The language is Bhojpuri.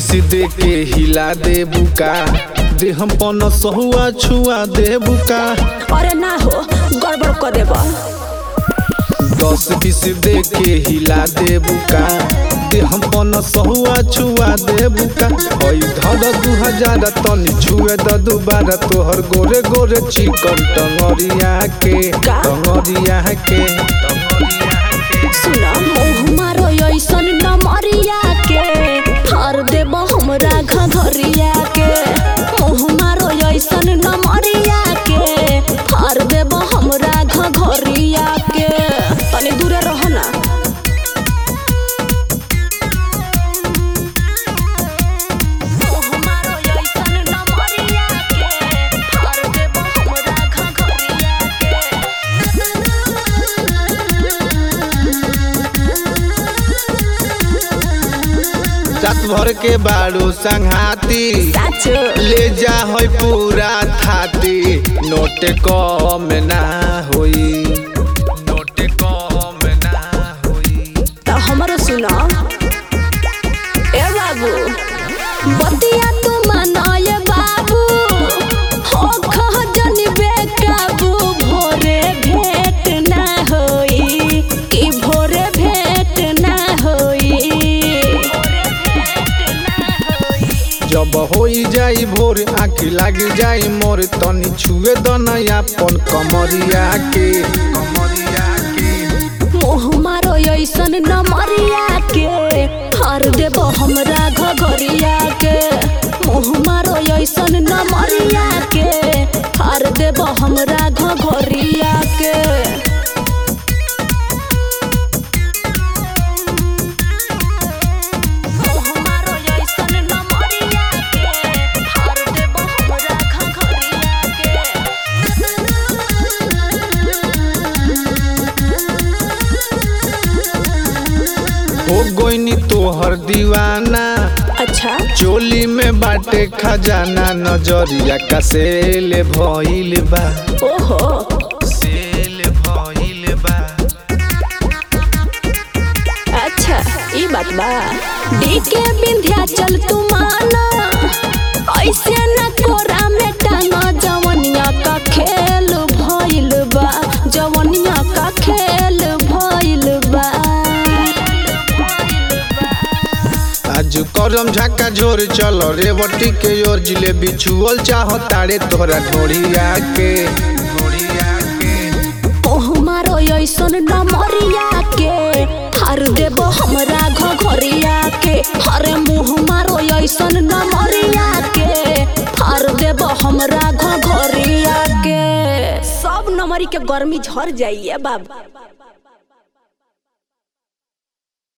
दे के हिला दे बुका दे हम पन सहुआ छुआ दे बुका। अरे ना हो गड़बड़ कर देब। 10-20 दे के हिला दे बुका दे हम पन सहुआ छुआ दे बुका। ओई धर 2000 तनी छुए द दुबारा तोहर गोरे गोरे चिकन टंगरिया के टंगरिया के। सुना मोह मारो ऐसन नमरिया के हर देब हमरा घघरिया के। मोह मारो ऐसन नमरिया के हर देब हमरा घघरिया के। तनी दूरे रह ना। रात भर के बारू संघाती ले जा होई पूरा थाती। नोट कम ना होई नोट कम ना होई। तो हमरो सुना ए बाबू बतिया तू मनाए बाबू हो खह जनी बेकाबू। भोरे भेंट ना होई कि भोरे भेंट ना होई। जब होई जाई भोर आँखी लागी जाई मोर तनी छुए दनया पन कमरिया के कमरिया के। मोह मारो ऐसन नमरिया के हर देब हमरा घघरिया के। मोह मारो ऐसन नमरिया के हर देब हमरा घघरिया के। हो गोइनी तोहर दीवाना अच्छा चोली में बाटे खजाना। नजरिया का सेल भइल बा ओहो सेल भइल बा। अच्छा ई बात बा। डीके विंध्याचल तू माना ऐसे न कोरा में टांगा। जवनिया का खेल भइल बा जवनिया का खेल भइल बा। आज करम झाका झोर चल रेवटी के ओर जिलेबी छुअल चाह तारे तोहरा ढोरिया के ढोरिया के। ओह मारो ऐसन नमरिया के हर देब हमरा घघरिया के। हरे मुँह मारो ऐसन नमरिया के हर देब हमरा घघरिया के। सब नमरी के गर्मी झड़ जाइए बाबा।